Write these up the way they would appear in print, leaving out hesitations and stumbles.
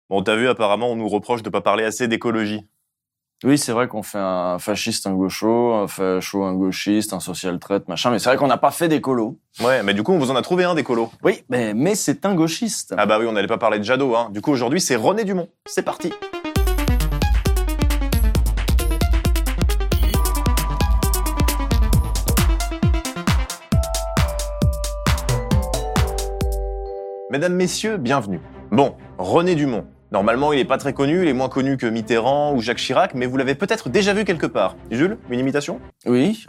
Bon, t'as vu, apparemment, on nous reproche de pas parler assez d'écologie. Oui, c'est vrai qu'on fait un fasciste, un gaucho, un facho, un gauchiste, un social-traite, machin, mais c'est vrai qu'on n'a pas fait d'écolo. Ouais, mais du coup, on vous en a trouvé un d'écolo. Oui, mais c'est un gauchiste. Ah bah oui, on n'allait pas parler de Jadot, hein. Du coup, aujourd'hui, c'est René Dumont. C'est parti. Mesdames, messieurs, bienvenue. Bon, René Dumont. Normalement, il est pas très connu, il est moins connu que Mitterrand ou Jacques Chirac, mais vous l'avez peut-être déjà vu quelque part. Jules, une imitation ? Oui.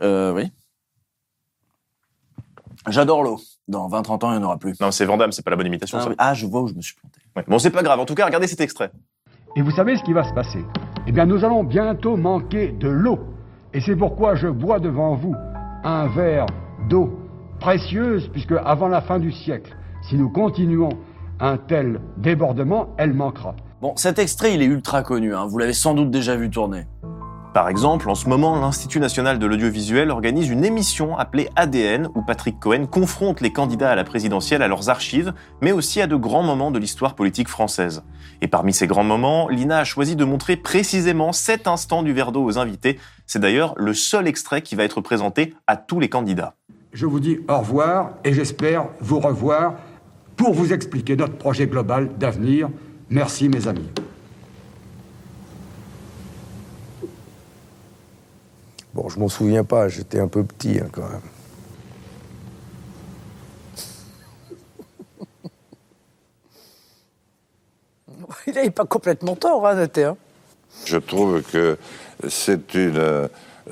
J'adore l'eau. Dans 20-30 ans, il n'y en aura plus. Non, c'est Van Damme, c'est pas la bonne imitation, ça. Ah, je vois où je me suis planté. Ouais. Bon, c'est pas grave, en tout cas, regardez cet extrait. Et vous savez ce qui va se passer ? Eh bien, nous allons bientôt manquer de l'eau. Et c'est pourquoi je bois devant vous un verre d'eau précieuse, puisque avant la fin du siècle, si nous continuons un tel débordement, elle manquera. Bon, cet extrait, il est ultra connu, hein. Vous l'avez sans doute déjà vu tourner. Par exemple, en ce moment, l'Institut national de l'audiovisuel organise une émission appelée ADN, où Patrick Cohen confronte les candidats à la présidentielle à leurs archives, mais aussi à de grands moments de l'histoire politique française. Et parmi ces grands moments, l'INA a choisi de montrer précisément cet instant du verre d'eau aux invités. C'est d'ailleurs le seul extrait qui va être présenté à tous les candidats. Je vous dis au revoir et j'espère vous revoir pour vous expliquer notre projet global d'avenir. Merci mes amis. Bon, je m'en souviens pas, j'étais un peu petit quand même. Il n'avait pas complètement tort, hein, Naté. Je trouve que c'est une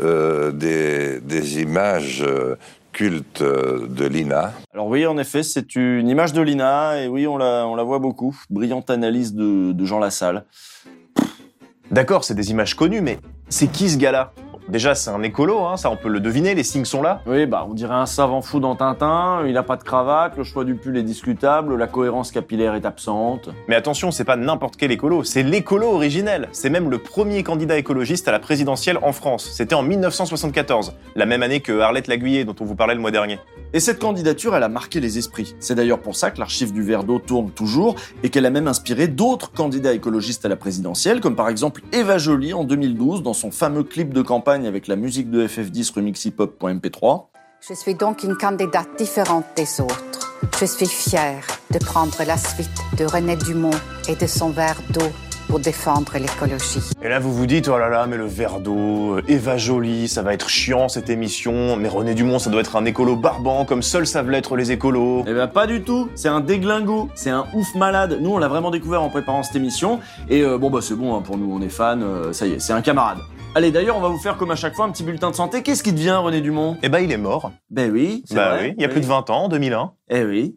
des images cultes de l'INA. Alors oui, en effet, c'est une image de l'INA, et oui, on la voit beaucoup. Brillante analyse de Jean Lassalle. D'accord, c'est des images connues, mais c'est qui ce gars-là ? Déjà, c'est un écolo, hein, ça on peut le deviner, les signes sont là. Oui, on dirait un savant fou dans Tintin, il n'a pas de cravate, le choix du pull est discutable, la cohérence capillaire est absente. Mais attention, c'est pas n'importe quel écolo, c'est l'écolo originel. C'est même le premier candidat écologiste à la présidentielle en France. C'était en 1974, la même année que Arlette Laguiller, dont on vous parlait le mois dernier. Et cette candidature, elle a marqué les esprits. C'est d'ailleurs pour ça que l'archive du verre d'eau tourne toujours, et qu'elle a même inspiré d'autres candidats écologistes à la présidentielle, comme par exemple Eva Joly en 2012, dans son fameux clip de campagne avec la musique de FF10 remixhip-hop.mp3. Je suis donc une candidate différente des autres. Je suis fière de prendre la suite de René Dumont et de son verre d'eau pour défendre l'écologie. Et là, vous vous dites, oh là là, mais le verre d'eau, Eva Joly, ça va être chiant cette émission, mais René Dumont, ça doit être un écolo barbant, comme seuls savent l'être les écolos. Eh ben pas du tout, c'est un déglingo, c'est un ouf malade. Nous, on l'a vraiment découvert en préparant cette émission, et c'est bon, hein, pour nous, on est fans, ça y est, c'est un camarade. Allez, d'ailleurs, on va vous faire comme à chaque fois un petit bulletin de santé. Qu'est-ce qui devient, René Dumont ? Eh ben, il est mort. Ben oui, c'est vrai. Oui, il y a plus de 20 ans, en 2001. Eh oui,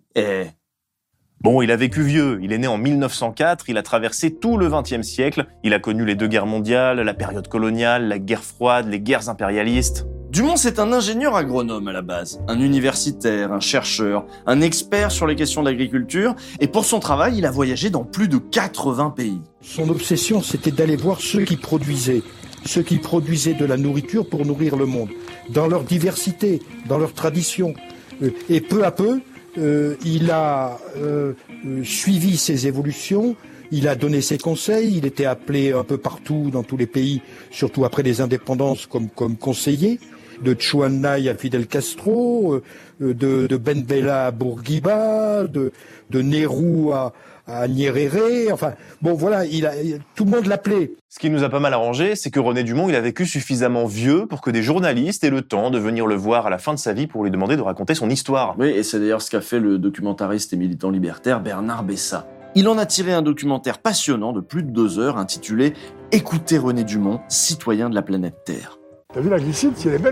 Bon, il a vécu vieux, il est né en 1904, il a traversé tout le XXe siècle, il a connu les 2 guerres mondiales, la période coloniale, la guerre froide, les guerres impérialistes. Dumont, c'est un ingénieur agronome à la base, un universitaire, un chercheur, un expert sur les questions d'agriculture, et pour son travail, il a voyagé dans plus de 80 pays. Son obsession, c'était d'aller voir ceux qui produisaient de la nourriture pour nourrir le monde, dans leur diversité, dans leur tradition. Et peu à peu, il a suivi ces évolutions, il a donné ses conseils, il était appelé un peu partout dans tous les pays, surtout après les indépendances, comme conseiller, de Chouan Nay à Fidel Castro, de Ben Bella à Bourguiba, de Nehru à Nyerere, enfin, bon voilà, tout le monde l'appelait. Ce qui nous a pas mal arrangé, c'est que René Dumont, il a vécu suffisamment vieux pour que des journalistes aient le temps de venir le voir à la fin de sa vie pour lui demander de raconter son histoire. Oui, et c'est d'ailleurs ce qu'a fait le documentariste et militant libertaire Bernard Bessa. Il en a tiré un documentaire passionnant de plus de 2 heures intitulé « Écoutez René Dumont, citoyen de la planète Terre ». T'as vu la glycine, si elle est belle ?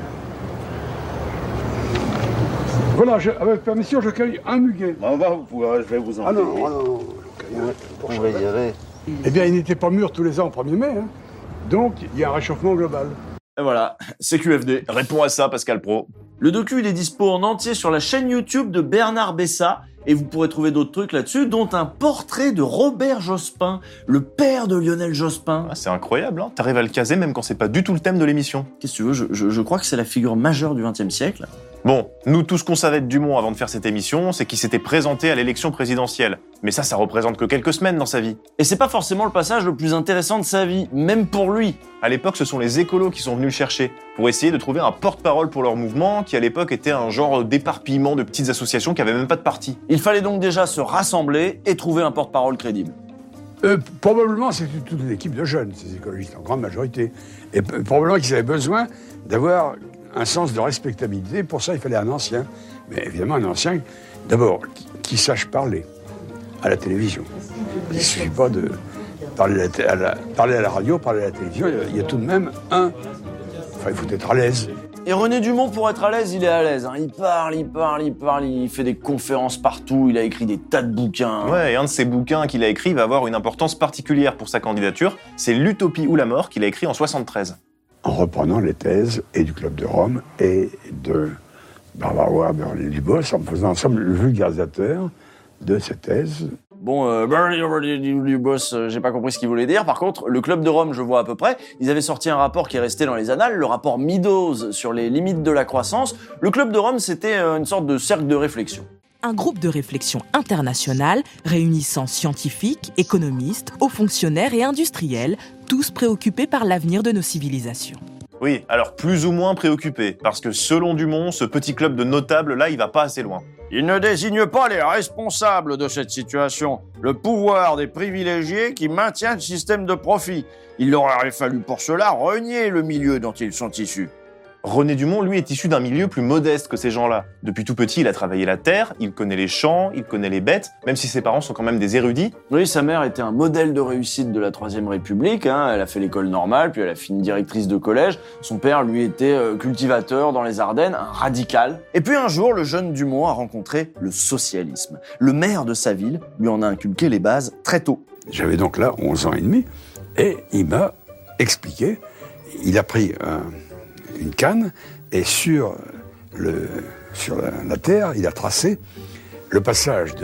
Voilà, avec permission, je cueille un muguet. Je vais vous en payer. Non. On va y aller. Eh bien, il n'était pas mûr tous les ans au 1er mai. Hein. Donc, il y a un réchauffement global. Et voilà, c'est QFD. Réponds à ça, Pascal Pro. Le docu, il est dispo en entier sur la chaîne YouTube de Bernard Bessa, et vous pourrez trouver d'autres trucs là-dessus, dont un portrait de Robert Jospin, le père de Lionel Jospin. Ah, c'est incroyable, hein. T'arrives à le caser même quand c'est pas du tout le thème de l'émission. Qu'est-ce que tu veux, je crois que c'est la figure majeure du XXe siècle. Bon, nous, tout ce qu'on savait de Dumont avant de faire cette émission, c'est qu'il s'était présenté à l'élection présidentielle. Mais ça représente que quelques semaines dans sa vie. Et c'est pas forcément le passage le plus intéressant de sa vie, même pour lui. À l'époque, ce sont les écolos qui sont venus le chercher, pour essayer de trouver un porte-parole pour leur mouvement, qui à l'époque était un genre d'éparpillement de petites associations qui avaient même pas de parti. Il fallait donc déjà se rassembler et trouver un porte-parole crédible. Probablement, c'était toute une équipe de jeunes, ces écologistes, en grande majorité. Et probablement qu'ils avaient besoin d'avoir un sens de respectabilité. Pour ça, il fallait un ancien. Mais évidemment, un ancien, d'abord, qui sache parler à la télévision. Il ne suffit pas de parler à la radio, parler à la télévision. Il y a tout de même il faut être à l'aise. Et René Dumont, pour être à l'aise, il est à l'aise. Il parle, il fait des conférences partout, il a écrit des tas de bouquins. Ouais, et un de ces bouquins qu'il a écrit va avoir une importance particulière pour sa candidature. C'est L'Utopie ou la mort qu'il a écrit en 73. En reprenant les thèses et du Club de Rome et de Barbara Ward et Dubos, en faisant ensemble le vulgarisateur de ces thèses. Bon, Dubos, j'ai pas compris ce qu'il voulait dire. Par contre, le Club de Rome, je vois à peu près. Ils avaient sorti un rapport qui est resté dans les annales, le rapport Meadows sur les limites de la croissance. Le Club de Rome, c'était une sorte de cercle de réflexion. Un groupe de réflexion international réunissant scientifiques, économistes, hauts fonctionnaires et industriels, tous préoccupés par l'avenir de nos civilisations. Oui, alors plus ou moins préoccupés, parce que selon Dumont, ce petit club de notables, là, il va pas assez loin. Il ne désigne pas les responsables de cette situation, le pouvoir des privilégiés qui maintient le système de profit. Il leur aurait fallu pour cela renier le milieu dont ils sont issus. René Dumont, lui, est issu d'un milieu plus modeste que ces gens-là. Depuis tout petit, il a travaillé la terre, il connaît les champs, il connaît les bêtes, même si ses parents sont quand même des érudits. Oui, sa mère était un modèle de réussite de la Troisième République. Elle a fait l'école normale, puis elle a fini directrice de collège. Son père, lui, était cultivateur dans les Ardennes, un radical. Et puis un jour, le jeune Dumont a rencontré le socialisme. Le maire de sa ville lui en a inculqué les bases très tôt. J'avais donc là 11 ans et demi, et il m'a expliqué, il a pris une canne, et sur la terre, il a tracé le passage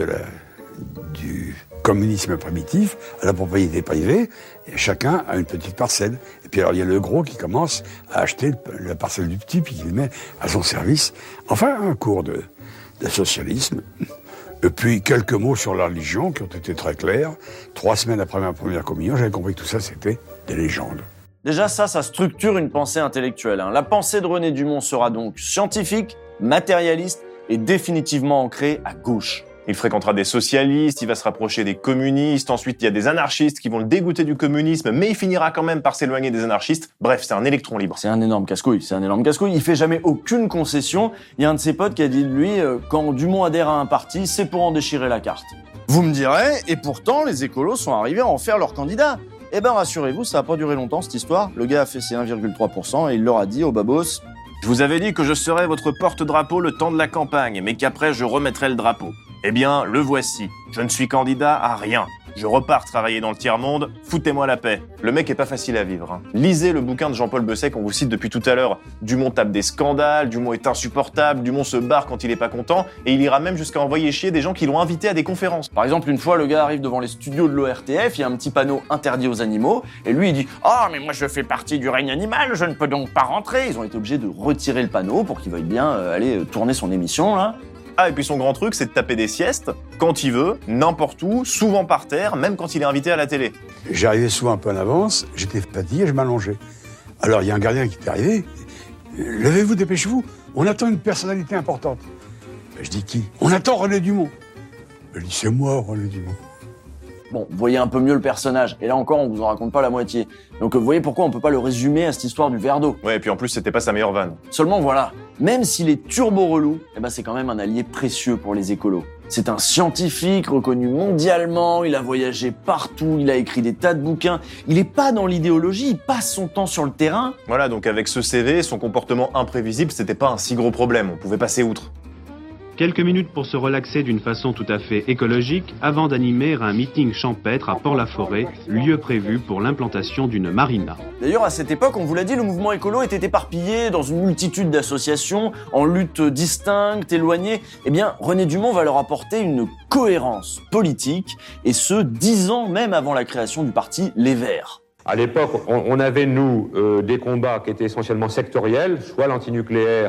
du communisme primitif à la propriété privée, et chacun a une petite parcelle. Et puis alors il y a le gros qui commence à acheter la parcelle du petit, puis il le met à son service. Enfin, un cours de socialisme. Et puis quelques mots sur la religion qui ont été très clairs. 3 semaines après ma première communion, j'avais compris que tout ça, c'était des légendes. Déjà ça structure une pensée intellectuelle. La pensée de René Dumont sera donc scientifique, matérialiste et définitivement ancrée à gauche. Il fréquentera des socialistes, il va se rapprocher des communistes, ensuite il y a des anarchistes qui vont le dégoûter du communisme, mais il finira quand même par s'éloigner des anarchistes. Bref, c'est un électron libre. C'est un énorme casse-couille, il fait jamais aucune concession. Il y a un de ses potes qui a dit de lui, quand Dumont adhère à un parti, c'est pour en déchirer la carte. Vous me direz, et pourtant les écolos sont arrivés à en faire leur candidat. Eh ben rassurez-vous, ça a pas duré longtemps cette histoire. Le gars a fait ses 1,3% et il leur a dit au babos: je vous avais dit que je serais votre porte-drapeau le temps de la campagne, mais qu'après je remettrai le drapeau. Eh bien, le voici. Je ne suis candidat à rien. Je repars travailler dans le tiers-monde, foutez-moi la paix. Le mec est pas facile à vivre. Lisez le bouquin de Jean-Paul Besset qu'on vous cite depuis tout à l'heure. Dumont tape des scandales, Dumont est insupportable, Dumont se barre quand il est pas content, et il ira même jusqu'à envoyer chier des gens qui l'ont invité à des conférences. Par exemple, une fois, le gars arrive devant les studios de l'ORTF, il y a un petit panneau interdit aux animaux, et lui il dit « Ah, mais moi je fais partie du règne animal, je ne peux donc pas rentrer !» Ils ont été obligés de retirer le panneau pour qu'il veuille bien aller tourner son émission, là. Ah, et puis son grand truc, c'est de taper des siestes, quand il veut, n'importe où, souvent par terre, même quand il est invité à la télé. J'arrivais souvent un peu en avance, j'étais fatigué, je m'allongeais. Alors il y a un gardien qui est arrivé, « Levez-vous, dépêchez-vous, on attend une personnalité importante. » Je dis « Qui ?»« On attend René Dumont. » Je dis « C'est moi, René Dumont. » Bon, vous voyez un peu mieux le personnage, et là encore, on vous en raconte pas la moitié. Donc vous voyez pourquoi on peut pas le résumer à cette histoire du verre d'eau. Ouais, et puis en plus, c'était pas sa meilleure vanne. Seulement voilà, même s'il est turbo relou, c'est quand même un allié précieux pour les écolos. C'est un scientifique reconnu mondialement, il a voyagé partout, il a écrit des tas de bouquins. Il est pas dans l'idéologie, il passe son temps sur le terrain. Voilà, donc avec ce CV, son comportement imprévisible, c'était pas un si gros problème, on pouvait passer outre. Quelques minutes pour se relaxer d'une façon tout à fait écologique avant d'animer un meeting champêtre à Port-la-Forêt, lieu prévu pour l'implantation d'une marina. D'ailleurs, à cette époque, on vous l'a dit, le mouvement écolo était éparpillé dans une multitude d'associations, en lutte distincte, éloignées. Eh bien, René Dumont va leur apporter une cohérence politique, et ce, 10 ans même avant la création du parti Les Verts. À l'époque, on avait, nous, des combats qui étaient essentiellement sectoriels, soit l'antinucléaire,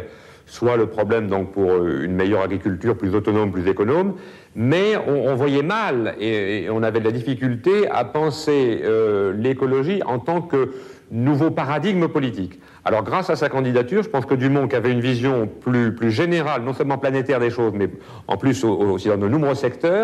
soit le problème donc pour une meilleure agriculture plus autonome, plus économe, mais on voyait mal et on avait de la difficulté à penser l'écologie en tant que nouveau paradigme politique. Alors grâce à sa candidature, je pense que Dumont, qui avait une vision plus générale, non seulement planétaire des choses, mais en plus aussi dans de nombreux secteurs,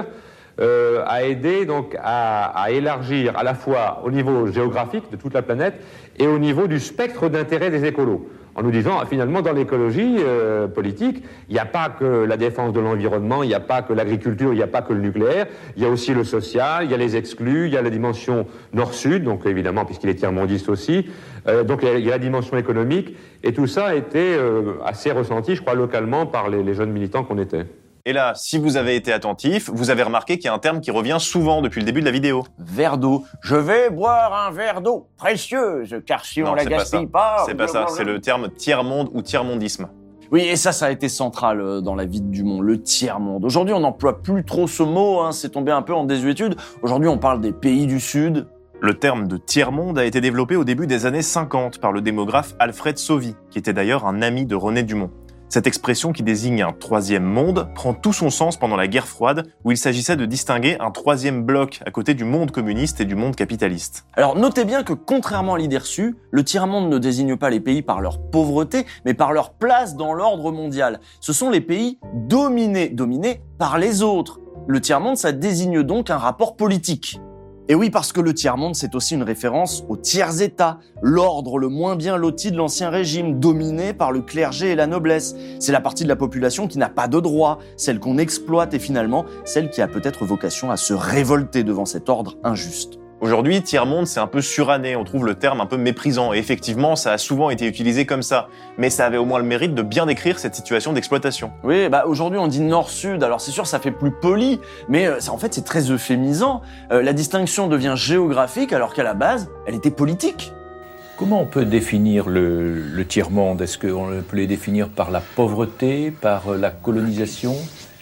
a aidé donc à élargir à la fois au niveau géographique de toute la planète et au niveau du spectre d'intérêt des écolos. En nous disant, finalement, dans l'écologie politique, il n'y a pas que la défense de l'environnement, il n'y a pas que l'agriculture, il n'y a pas que le nucléaire, il y a aussi le social, il y a les exclus, il y a la dimension nord-sud, donc évidemment, puisqu'il est tiers-mondiste aussi, donc il y a la dimension économique, et tout ça a été assez ressenti, je crois, localement par les jeunes militants qu'on était. Et là, si vous avez été attentif, vous avez remarqué qu'il y a un terme qui revient souvent depuis le début de la vidéo. Verre d'eau. Je vais boire un verre d'eau précieuse, car si on la gaspille pas... C'est pas ça, c'est le terme tiers-monde ou tiers-mondisme. Oui, et ça a été central dans la vie de Dumont, le tiers-monde. Aujourd'hui, on n'emploie plus trop ce mot, c'est tombé un peu en désuétude. Aujourd'hui, on parle des pays du Sud. Le terme de tiers-monde a été développé au début des années 50 par le démographe Alfred Sauvy, qui était d'ailleurs un ami de René Dumont. Cette expression qui désigne un troisième monde prend tout son sens pendant la guerre froide, où il s'agissait de distinguer un troisième bloc à côté du monde communiste et du monde capitaliste. Alors notez bien que contrairement à l'idée reçue, le tiers-monde ne désigne pas les pays par leur pauvreté, mais par leur place dans l'ordre mondial. Ce sont les pays dominés par les autres. Le tiers-monde, ça désigne donc un rapport politique. Et oui, parce que le tiers-monde, c'est aussi une référence au tiers-État, l'ordre le moins bien loti de l'Ancien Régime, dominé par le clergé et la noblesse. C'est la partie de la population qui n'a pas de droit, celle qu'on exploite et finalement, celle qui a peut-être vocation à se révolter devant cet ordre injuste. Aujourd'hui, tiers-monde, c'est un peu suranné, on trouve le terme un peu méprisant, et effectivement, ça a souvent été utilisé comme ça. Mais ça avait au moins le mérite de bien décrire cette situation d'exploitation. Oui, aujourd'hui on dit nord-sud, alors c'est sûr ça fait plus poli, mais en fait c'est très euphémisant. La distinction devient géographique alors qu'à la base, elle était politique. Comment on peut définir le tiers-monde ? Est-ce qu'on peut les définir par la pauvreté, par la colonisation ?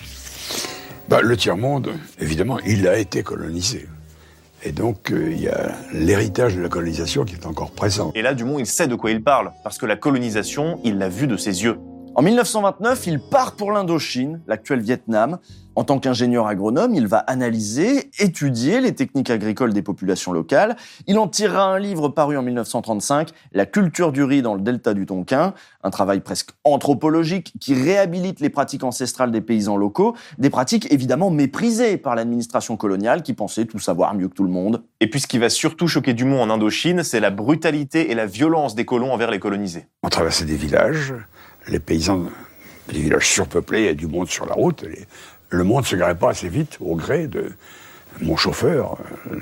Le tiers-monde, évidemment, il a été colonisé. Et donc, il y a l'héritage de la colonisation qui est encore présent. Et là, Dumont, il sait de quoi il parle, parce que la colonisation, il l'a vue de ses yeux. En 1929, il part pour l'Indochine, l'actuel Vietnam. En tant qu'ingénieur agronome, il va analyser, étudier les techniques agricoles des populations locales. Il en tirera un livre paru en 1935, La culture du riz dans le delta du Tonkin, un travail presque anthropologique qui réhabilite les pratiques ancestrales des paysans locaux, des pratiques évidemment méprisées par l'administration coloniale qui pensait tout savoir mieux que tout le monde. Et puis ce qui va surtout choquer Dumont en Indochine, c'est la brutalité et la violence des colons envers les colonisés. On traversait des villages, les paysans, des villages surpeuplés, il y a du monde sur la route, le monde ne se garait pas assez vite au gré de mon chauffeur,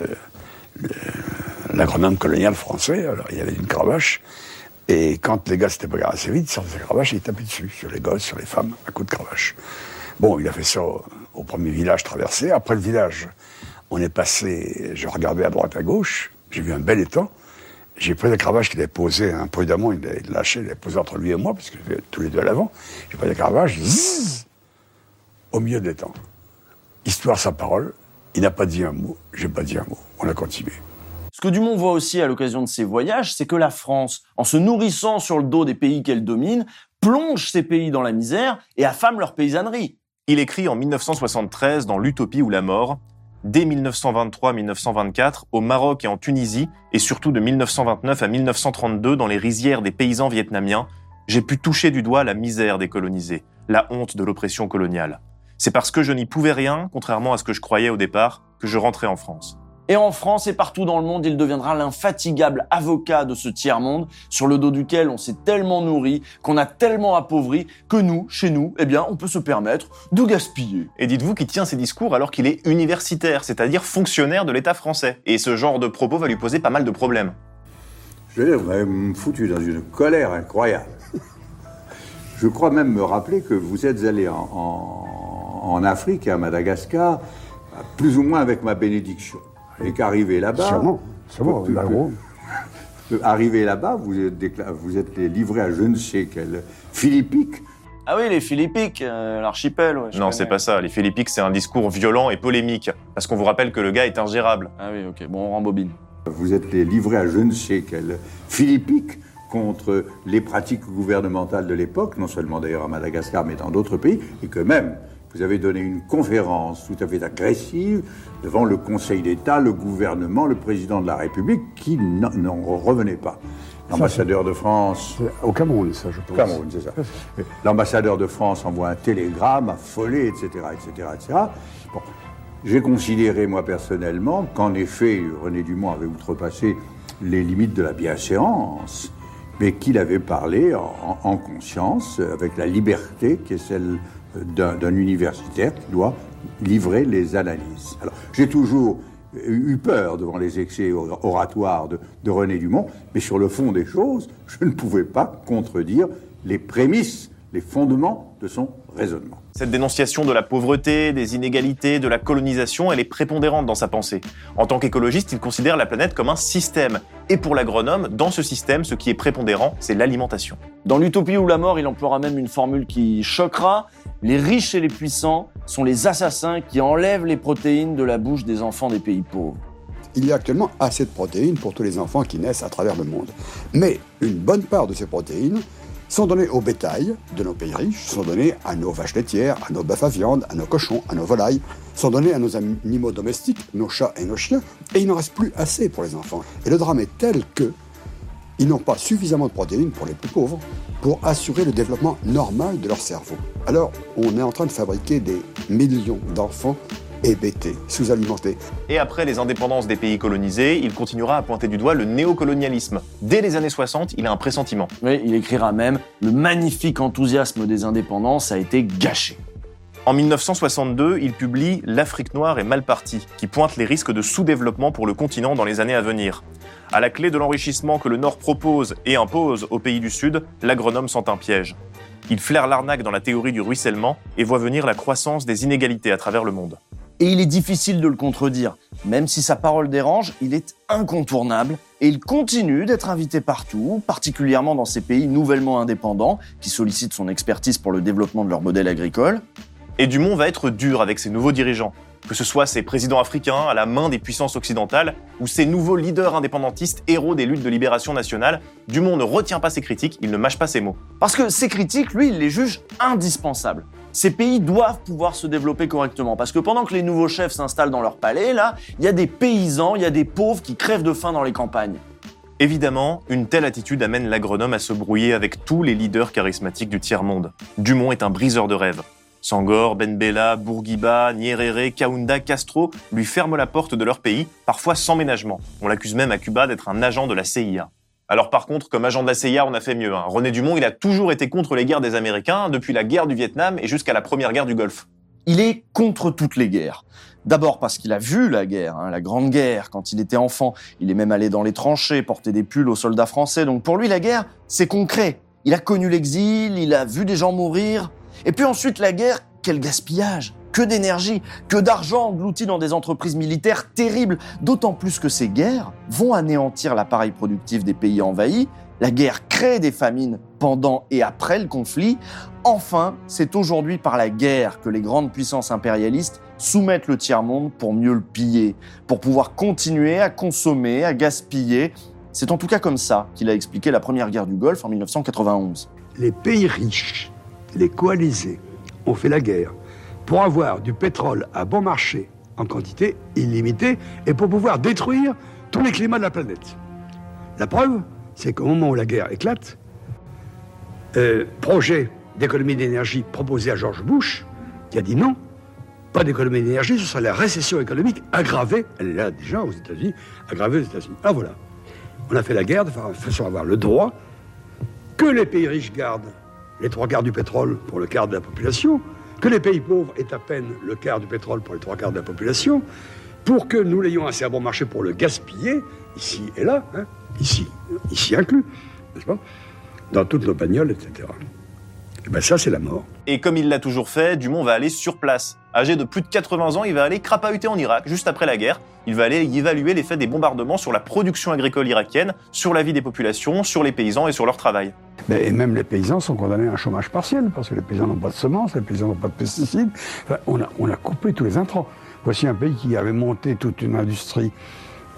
l'agronome colonial français. Alors il y avait une cravache, et quand les gars s'étaient pas garés assez vite, sur ces cravaches, il tapait dessus, sur les gosses, sur les femmes, à coups de cravache. Bon, il a fait ça au premier village traversé. Après le village, on est passé, je regardais à droite, à gauche, j'ai vu un bel étang. J'ai pris la cravache qu'il avait posée imprudemment, il l'a lâché, il l'a posée entre lui et moi, parce que tous les deux à l'avant. J'ai pris la cravache, zzz, au milieu de l'étang. Histoire sa parole, il n'a pas dit un mot, j'ai pas dit un mot, on a continué. Ce que Dumont voit aussi à l'occasion de ses voyages, c'est que la France, en se nourrissant sur le dos des pays qu'elle domine, plonge ces pays dans la misère et affame leur paysannerie. Il écrit en 1973 dans L'Utopie ou la mort, dès 1923-1924, au Maroc et en Tunisie, et surtout de 1929 à 1932 dans les rizières des paysans vietnamiens, j'ai pu toucher du doigt la misère des colonisés, la honte de l'oppression coloniale. C'est parce que je n'y pouvais rien, contrairement à ce que je croyais au départ, que je rentrais en France. Et en France et partout dans le monde, il deviendra l'infatigable avocat de ce tiers-monde, sur le dos duquel on s'est tellement nourri, qu'on a tellement appauvri, que nous, chez nous, on peut se permettre de gaspiller. Et dites-vous qu'il tient ses discours alors qu'il est universitaire, c'est-à-dire fonctionnaire de l'État français. Et ce genre de propos va lui poser pas mal de problèmes. Je veux dire, vous m'avez foutu dans une colère incroyable. Je crois même me rappeler que vous êtes allé en Afrique, à Madagascar, plus ou moins avec ma bénédiction. Et qu'arrivé là-bas... Sûrement, arrivé là-bas, vous êtes livré à je ne sais quel Philippique. Ah oui, les Philippiques, l'archipel. Ouais, non, c'est pas ça. Les Philippiques, c'est un discours violent et polémique. Parce qu'on vous rappelle que le gars est ingérable. Ah oui, ok. Bon, on rembobine. Vous êtes livré à je ne sais quel Philippique contre les pratiques gouvernementales de l'époque, non seulement d'ailleurs à Madagascar, mais dans d'autres pays, et que même vous avez donné une conférence tout à fait agressive devant le Conseil d'État, le gouvernement, le président de la République, qui n'en revenait pas. L'ambassadeur de France... Au Cameroun, ça, je pense. Au Cameroun, c'est ça. L'ambassadeur de France envoie un télégramme affolé, etc., etc., etc. Bon, j'ai considéré, moi, personnellement, qu'en effet, René Dumont avait outrepassé les limites de la bienséance, mais qu'il avait parlé en conscience, avec la liberté qui est celle d'un universitaire qui doit livrer les analyses. Alors, j'ai toujours eu peur devant les excès oratoires de René Dumont, mais sur le fond des choses, je ne pouvais pas contredire les prémices, les fondements de son raisonnement. Cette dénonciation de la pauvreté, des inégalités, de la colonisation, elle est prépondérante dans sa pensée. En tant qu'écologiste, il considère la planète comme un système. Et pour l'agronome, dans ce système, ce qui est prépondérant, c'est l'alimentation. Dans l'Utopie ou la mort, il emploiera même une formule qui choquera. Les riches et les puissants sont les assassins qui enlèvent les protéines de la bouche des enfants des pays pauvres. Il y a actuellement assez de protéines pour tous les enfants qui naissent à travers le monde. Mais une bonne part de ces protéines sont données au bétail de nos pays riches, sont données à nos vaches laitières, à nos bœufs à viande, à nos cochons, à nos volailles, sont données à nos animaux domestiques, nos chats et nos chiens, et il n'en reste plus assez pour les enfants. Et le drame est tel que ils n'ont pas suffisamment de protéines pour les plus pauvres pour assurer le développement normal de leur cerveau. Alors, on est en train de fabriquer des millions d'enfants hébétés, sous-alimentés. Et après les indépendances des pays colonisés, il continuera à pointer du doigt le néocolonialisme. Dès les années 60, il a un pressentiment. Oui, il écrira même « Le magnifique enthousiasme des indépendances a été gâché ». En 1962, il publie « L'Afrique noire est mal partie », qui pointe les risques de sous-développement pour le continent dans les années à venir. À la clé de l'enrichissement que le Nord propose et impose aux pays du Sud, l'agronome sent un piège. Il flaire l'arnaque dans la théorie du ruissellement et voit venir la croissance des inégalités à travers le monde. Et il est difficile de le contredire. Même si sa parole dérange, il est incontournable et il continue d'être invité partout, particulièrement dans ces pays nouvellement indépendants qui sollicitent son expertise pour le développement de leur modèle agricole. Et Dumont va être dur avec ses nouveaux dirigeants, que ce soit ses présidents africains à la main des puissances occidentales ou ses nouveaux leaders indépendantistes héros des luttes de libération nationale. Dumont ne retient pas ses critiques, il ne mâche pas ses mots. Parce que ces critiques, lui, il les juge indispensables. Ces pays doivent pouvoir se développer correctement, parce que pendant que les nouveaux chefs s'installent dans leur palais, là, il y a des paysans, il y a des pauvres qui crèvent de faim dans les campagnes. Évidemment, une telle attitude amène l'agronome à se brouiller avec tous les leaders charismatiques du tiers-monde. Dumont est un briseur de rêves. Senghor, Ben Bella, Bourguiba, Nyerere, Kaunda, Castro lui ferment la porte de leur pays, parfois sans ménagement. On l'accuse même à Cuba d'être un agent de la CIA. Alors par contre, comme agent de la CIA, on a fait mieux. René Dumont, il a toujours été contre les guerres des Américains, depuis la guerre du Vietnam et jusqu'à la première guerre du Golfe. Il est contre toutes les guerres. D'abord parce qu'il a vu la guerre, la Grande Guerre, quand il était enfant. Il est même allé dans les tranchées, porter des pulls aux soldats français. Donc pour lui, la guerre, c'est concret. Il a connu l'exil, il a vu des gens mourir. Et puis ensuite, la guerre, quel gaspillage, que d'énergie, que d'argent englouti dans des entreprises militaires terribles, d'autant plus que ces guerres vont anéantir l'appareil productif des pays envahis. La guerre crée des famines pendant et après le conflit. Enfin, c'est aujourd'hui par la guerre que les grandes puissances impérialistes soumettent le tiers-monde pour mieux le piller, pour pouvoir continuer à consommer, à gaspiller. C'est en tout cas comme ça qu'il a expliqué la première guerre du Golfe en 1991. Les pays riches, les coalisés, ont fait la guerre pour avoir du pétrole à bon marché en quantité illimitée et pour pouvoir détruire tous les climats de la planète. La preuve, c'est qu'au moment où la guerre éclate, projet d'économie d'énergie proposé à George Bush, qui a dit non, pas d'économie d'énergie, ce sera la récession économique aggravée, elle est là déjà aux États-Unis, aggravée aux États-Unis. Ah voilà, on a fait la guerre de façon à avoir le droit que les pays riches gardent les 3/4 du pétrole pour le quart de la population, que les pays pauvres aient à peine le quart du pétrole pour les 3/4 de la population, pour que nous l'ayons assez à bon marché pour le gaspiller, ici et là, ici inclus, n'est-ce pas, dans toutes nos bagnoles, etc. Et bien ça, c'est la mort. Et comme il l'a toujours fait, Dumont va aller sur place. Âgé de plus de 80 ans, il va aller crapahuter en Irak, juste après la guerre. Il va aller y évaluer l'effet des bombardements sur la production agricole irakienne, sur la vie des populations, sur les paysans et sur leur travail. Et même les paysans sont condamnés à un chômage partiel, parce que les paysans n'ont pas de semences, les paysans n'ont pas de pesticides. Enfin, on a coupé tous les intrants. Voici un pays qui avait monté toute une industrie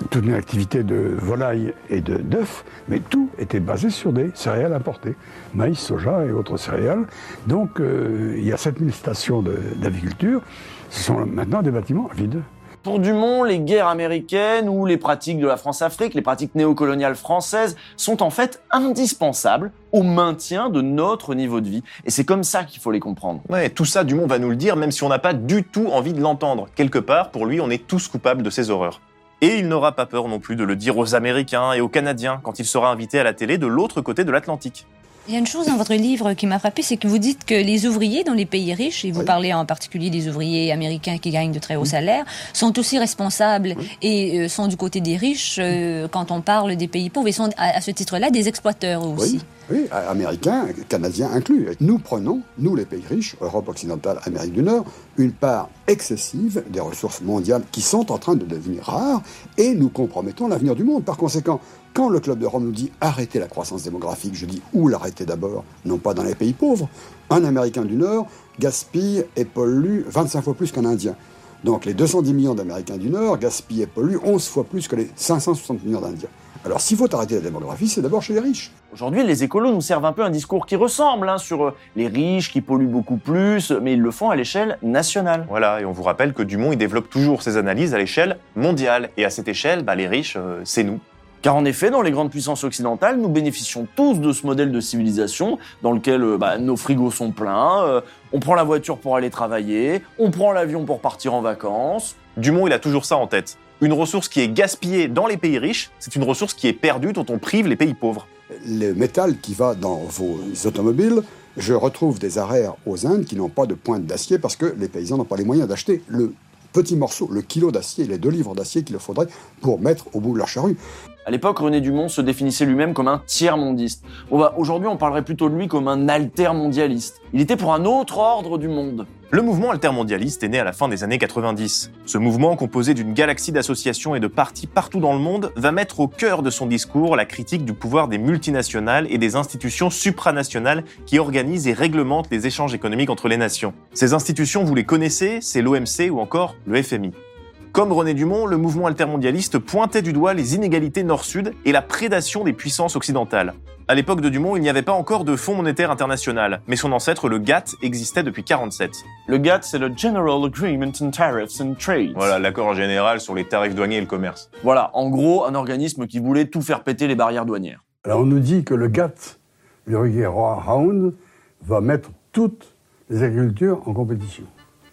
toute une activité de volaille et d'œufs, mais tout était basé sur des céréales importées, maïs, soja et autres céréales. Donc il y a 7000 stations d'aviculture, ce sont maintenant des bâtiments vides. Pour Dumont, les guerres américaines ou les pratiques de la France-Afrique, les pratiques néocoloniales françaises, sont en fait indispensables au maintien de notre niveau de vie. Et c'est comme ça qu'il faut les comprendre. Ouais, tout ça, Dumont va nous le dire, même si on n'a pas du tout envie de l'entendre. Quelque part, pour lui, on est tous coupables de ces horreurs. Et il n'aura pas peur non plus de le dire aux Américains et aux Canadiens quand il sera invité à la télé de l'autre côté de l'Atlantique. Il y a une chose dans votre livre qui m'a frappé, c'est que vous dites que les ouvriers dans les pays riches, et vous parlez en particulier des ouvriers américains qui gagnent de très hauts salaires, sont aussi responsables et sont du côté des riches quand on parle des pays pauvres, et sont à ce titre-là des exploiteurs aussi. Oui, américains, canadiens inclus. Nous prenons, nous les pays riches, Europe occidentale, Amérique du Nord, une part excessive des ressources mondiales qui sont en train de devenir rares et nous compromettons l'avenir du monde. Par conséquent, quand le Club de Rome nous dit arrêtez la croissance démographique, je dis où l'arrêter d'abord, non pas dans les pays pauvres. Un Américain du Nord gaspille et pollue 25 fois plus qu'un Indien. Donc les 210 millions d'Américains du Nord gaspillent et polluent 11 fois plus que les 560 millions d'Indiens. Alors s'il faut arrêter la démographie, c'est d'abord chez les riches. Aujourd'hui, les écolos nous servent un peu un discours qui ressemble sur les riches qui polluent beaucoup plus, mais ils le font à l'échelle nationale. Voilà, et on vous rappelle que Dumont, il développe toujours ses analyses à l'échelle mondiale. Et à cette échelle, les riches, c'est nous. Car en effet, dans les grandes puissances occidentales, nous bénéficions tous de ce modèle de civilisation dans lequel nos frigos sont pleins, on prend la voiture pour aller travailler, on prend l'avion pour partir en vacances. Dumont, il a toujours ça en tête. Une ressource qui est gaspillée dans les pays riches, c'est une ressource qui est perdue dont on prive les pays pauvres. Le métal qui va dans vos automobiles, je retrouve des arrêts aux Indes qui n'ont pas de pointe d'acier parce que les paysans n'ont pas les moyens d'acheter le petit morceau, le kilo d'acier, les 2 livres d'acier qu'il leur faudrait pour mettre au bout de leur charrue. À l'époque, René Dumont se définissait lui-même comme un tiers-mondiste. Aujourd'hui, on parlerait plutôt de lui comme un altermondialiste. Il était pour un autre ordre du monde. Le mouvement altermondialiste est né à la fin des années 90. Ce mouvement, composé d'une galaxie d'associations et de partis partout dans le monde, va mettre au cœur de son discours la critique du pouvoir des multinationales et des institutions supranationales qui organisent et réglementent les échanges économiques entre les nations. Ces institutions, vous les connaissez, c'est l'OMC ou encore le FMI. Comme René Dumont, le mouvement altermondialiste pointait du doigt les inégalités nord-sud et la prédation des puissances occidentales. À l'époque de Dumont, il n'y avait pas encore de Fonds monétaire international, mais son ancêtre, le GATT, existait depuis 1947. Le GATT, c'est le General Agreement on Tariffs and Trade. Voilà, l'accord général sur les tarifs douaniers et le commerce. Voilà, en gros, un organisme qui voulait tout faire péter les barrières douanières. Alors on nous dit que le GATT, le Round, va mettre toutes les agricultures en compétition.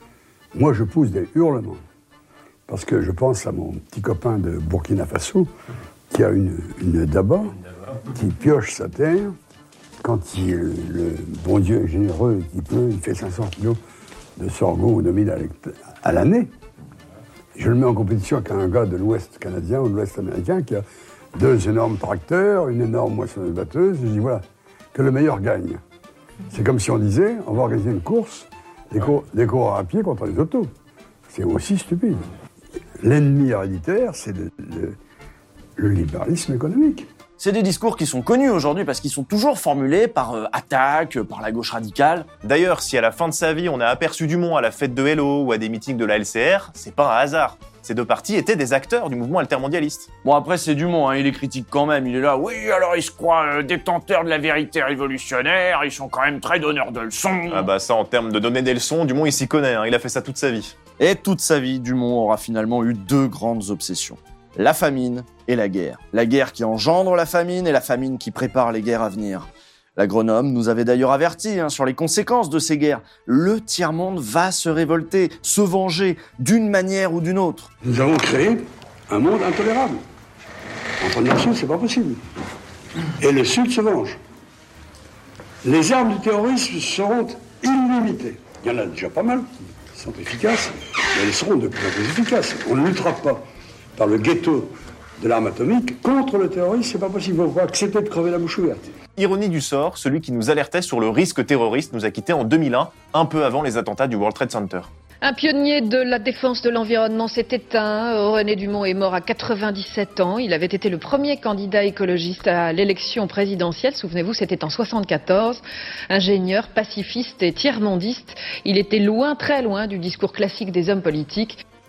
Moi, je pousse des hurlements. Parce que je pense à mon petit copain de Burkina Faso, qui a une daba, qui pioche sa terre. Quand le bon Dieu est généreux, il pleut, il fait 500 kilos de sorgho ou de mil à l'année. Je le mets en compétition avec un gars de l'Ouest canadien ou de l'Ouest américain qui a 2 énormes tracteurs, une énorme moissonneuse batteuse. Je dis voilà, que le meilleur gagne. C'est comme si on disait, on va organiser une course, des coureurs à pied contre les autos. C'est aussi stupide. L'ennemi héréditaire, c'est le libéralisme économique. C'est des discours qui sont connus aujourd'hui parce qu'ils sont toujours formulés par attaque, par la gauche radicale. D'ailleurs, si à la fin de sa vie, on a aperçu Dumont à la fête de Hello ou à des meetings de la LCR, c'est pas un hasard. Ces 2 partis étaient des acteurs du mouvement altermondialiste. Bon, après, c'est Dumont, il est critique quand même. Il est là, oui, alors ils se croient détenteurs de la vérité révolutionnaire, ils sont quand même très donneurs de leçons. Ah ça, en termes de donner des leçons, Dumont, il s'y connaît, il a fait ça toute sa vie. Et toute sa vie, Dumont aura finalement eu 2 grandes obsessions. La famine et la guerre. La guerre qui engendre la famine et la famine qui prépare les guerres à venir. L'agronome nous avait d'ailleurs averti sur les conséquences de ces guerres. Le tiers-monde va se révolter, se venger, d'une manière ou d'une autre. Nous avons créé un monde intolérable. Entre nations, c'est pas possible. Et le Sud se venge. Les armes du terrorisme seront illimitées. Il y en a déjà pas mal qui sont efficaces, mais elles seront de plus en plus efficaces. On ne luttera pas par le ghetto de l'arme atomique contre le terrorisme, c'est pas possible. Il faut accepter de crever la bouche ouverte. Ironie du sort, celui qui nous alertait sur le risque terroriste nous a quittés en 2001, un peu avant les attentats du World Trade Center. Un pionnier de la défense de l'environnement s'est éteint. René Dumont est mort à 97 ans. Il avait été le premier candidat écologiste à l'élection présidentielle. Souvenez-vous, c'était en 1974. Ingénieur, pacifiste et tiers-mondiste, il était loin, très loin du discours classique des hommes politiques.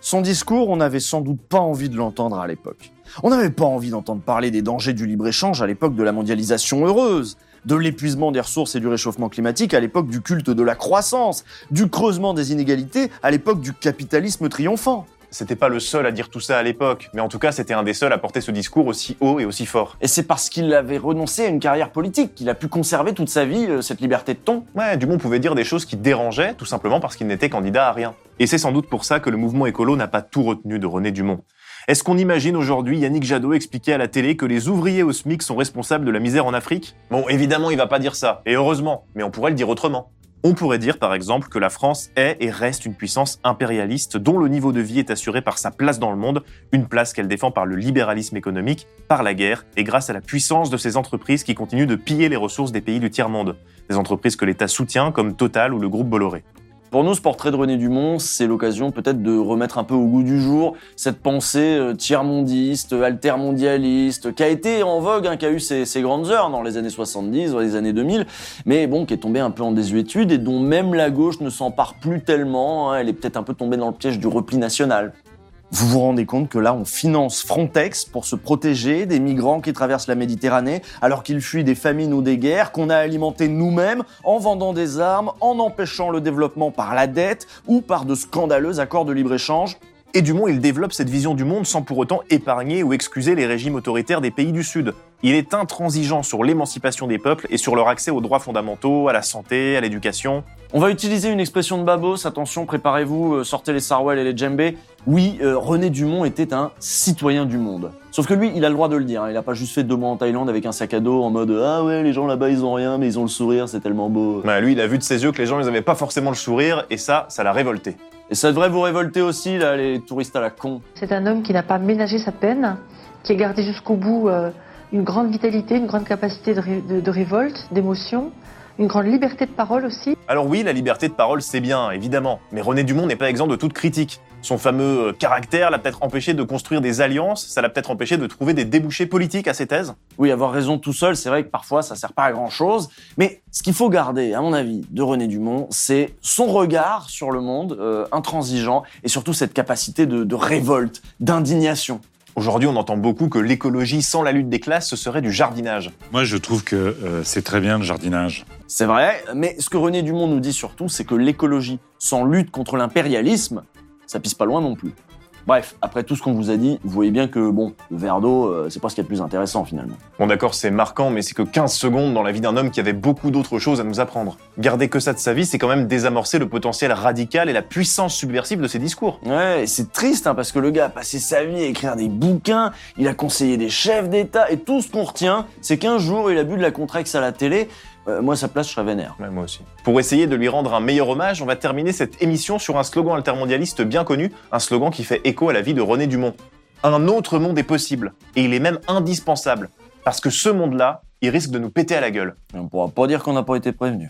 Son discours, on n'avait sans doute pas envie de l'entendre à l'époque. On n'avait pas envie d'entendre parler des dangers du libre-échange à l'époque de la mondialisation heureuse, de l'épuisement des ressources et du réchauffement climatique à l'époque du culte de la croissance, du creusement des inégalités à l'époque du capitalisme triomphant. C'était pas le seul à dire tout ça à l'époque, mais en tout cas, c'était un des seuls à porter ce discours aussi haut et aussi fort. Et c'est parce qu'il avait renoncé à une carrière politique qu'il a pu conserver toute sa vie cette liberté de ton. Ouais, Dumont pouvait dire des choses qui dérangeaient, tout simplement parce qu'il n'était candidat à rien. Et c'est sans doute pour ça que le mouvement écolo n'a pas tout retenu de René Dumont. Est-ce qu'on imagine aujourd'hui Yannick Jadot expliquer à la télé que les ouvriers au SMIC sont responsables de la misère en Afrique? Bon, évidemment, il va pas dire ça, et heureusement, mais on pourrait le dire autrement. On pourrait dire, par exemple, que la France est et reste une puissance impérialiste dont le niveau de vie est assuré par sa place dans le monde, une place qu'elle défend par le libéralisme économique, par la guerre et grâce à la puissance de ces entreprises qui continuent de piller les ressources des pays du tiers-monde. Des entreprises que l'État soutient comme Total ou le groupe Bolloré. Pour nous, ce portrait de René Dumont, c'est l'occasion peut-être de remettre un peu au goût du jour cette pensée tiers-mondiste, altermondialiste, qui a été en vogue, qui a eu ses grandes heures dans les années 70, dans les années 2000, mais bon, qui est tombée un peu en désuétude et dont même la gauche ne s'empare plus tellement, elle est peut-être un peu tombée dans le piège du repli national. Vous vous rendez compte que là, on finance Frontex pour se protéger des migrants qui traversent la Méditerranée alors qu'ils fuient des famines ou des guerres qu'on a alimentées nous-mêmes en vendant des armes, en empêchant le développement par la dette ou par de scandaleux accords de libre-échange. Et Dumont, il développe cette vision du monde sans pour autant épargner ou excuser les régimes autoritaires des pays du Sud. Il est intransigeant sur l'émancipation des peuples et sur leur accès aux droits fondamentaux, à la santé, à l'éducation. On va utiliser une expression de babos, attention, préparez-vous, sortez les sarwell et les djembés. Oui, René Dumont était un citoyen du monde. Sauf que lui, il a le droit de le dire, il a pas juste fait 2 mois en Thaïlande avec un sac à dos en mode « Ah ouais, les gens là-bas ils ont rien, mais ils ont le sourire, c'est tellement beau ». Bah, lui, il a vu de ses yeux que les gens ils avaient pas forcément le sourire et ça l'a révolté. Et ça devrait vous révolter aussi, là, les touristes à la con. C'est un homme qui n'a pas ménagé sa peine, qui a gardé jusqu'au bout une grande vitalité, une grande capacité de révolte, d'émotion, une grande liberté de parole aussi. Alors oui, la liberté de parole, c'est bien, évidemment. Mais René Dumont n'est pas exempt de toute critique. Son fameux caractère l'a peut-être empêché de construire des alliances, ça l'a peut-être empêché de trouver des débouchés politiques à ses thèses. Oui, avoir raison tout seul, c'est vrai que parfois ça sert pas à grand-chose. Mais ce qu'il faut garder, à mon avis, de René Dumont, c'est son regard sur le monde, intransigeant, et surtout cette capacité de révolte, d'indignation. Aujourd'hui, on entend beaucoup que l'écologie sans la lutte des classes, ce serait du jardinage. Moi, je trouve que c'est très bien le jardinage. C'est vrai, mais ce que René Dumont nous dit surtout, c'est que l'écologie sans lutte contre l'impérialisme, ça pisse pas loin non plus. Bref, après tout ce qu'on vous a dit, vous voyez bien que, bon, le verre d'eau, c'est pas ce qu'il y a de plus intéressant, finalement. Bon d'accord, c'est marquant, mais c'est que 15 secondes dans la vie d'un homme qui avait beaucoup d'autres choses à nous apprendre. Garder que ça de sa vie, c'est quand même désamorcer le potentiel radical et la puissance subversive de ses discours. Ouais, et c'est triste, parce que le gars a passé sa vie à écrire des bouquins, il a conseillé des chefs d'État, et tout ce qu'on retient, c'est qu'un jour, il a bu de la Contrex à la télé. Moi, à sa place, je serais vénère. Ouais, moi aussi. Pour essayer de lui rendre un meilleur hommage, on va terminer cette émission sur un slogan altermondialiste bien connu, un slogan qui fait écho à la vie de René Dumont. Un autre monde est possible, et il est même indispensable, parce que ce monde-là, il risque de nous péter à la gueule. Et on pourra pas dire qu'on n'a pas été prévenu.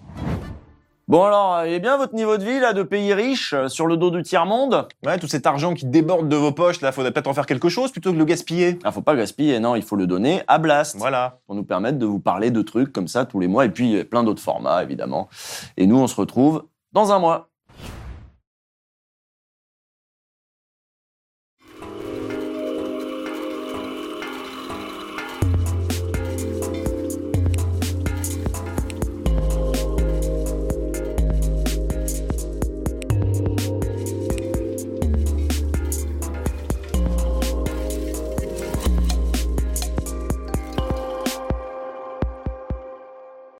Bon alors, il est bien votre niveau de vie, là, de pays riches, sur le dos du tiers-monde? Ouais, tout cet argent qui déborde de vos poches, là, faudrait peut-être en faire quelque chose plutôt que de le gaspiller. Ah, faut pas gaspiller, non, il faut le donner à Blast. Voilà. Pour nous permettre de vous parler de trucs comme ça tous les mois, et puis plein d'autres formats, évidemment. Et nous, on se retrouve dans un mois.